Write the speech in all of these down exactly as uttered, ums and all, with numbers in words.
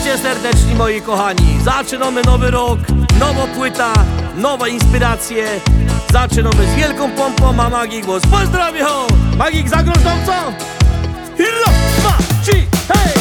Witajcie serdecznie, moi kochani. Zaczynamy nowy rok, nowa płyta, nowe inspiracje. Zaczynamy z wielką pompą, a Magik głos pozdrowię. Magik, zagroż nam co? Raz, dwa, trzy, hej!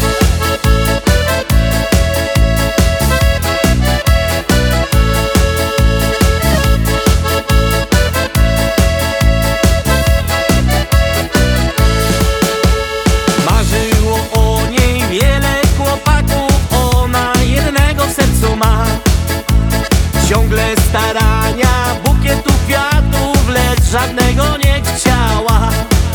Marzyło o niej wiele chłopaków, ona jednego w sercu ma. Ciągle starania, bukietu kwiatów, lecz żadnego nie chciała.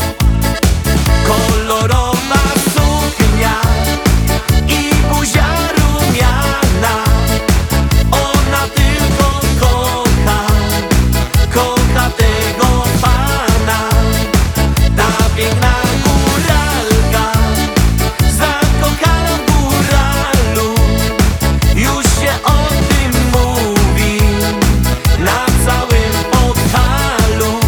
Kolorowa suknia i buzia rumiana, ona tylko kocha, kocha tego pana. Ta piękna góralka, zakochana w góralu, już się o tym mówi na całym Podhalu.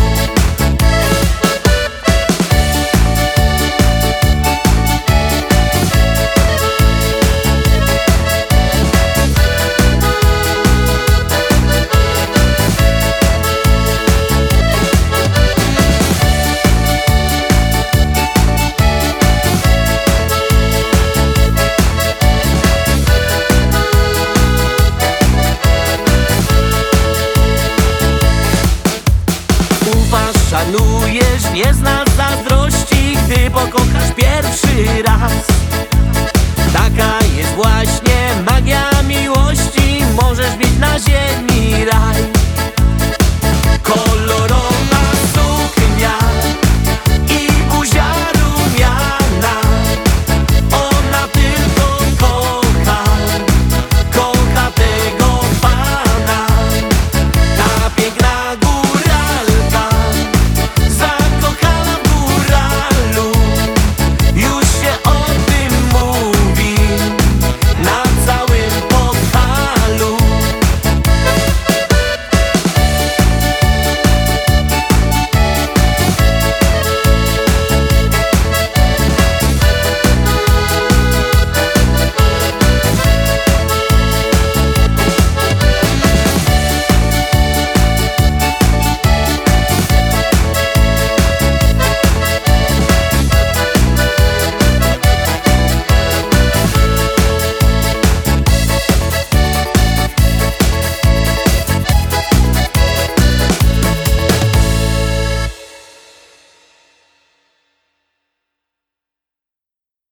Ufasz, szanujesz, nie znasz zazdrości, gdy pokochasz pierwszy raz. Taka jest właśnie magia miłości, możesz mieć na ziemi raj.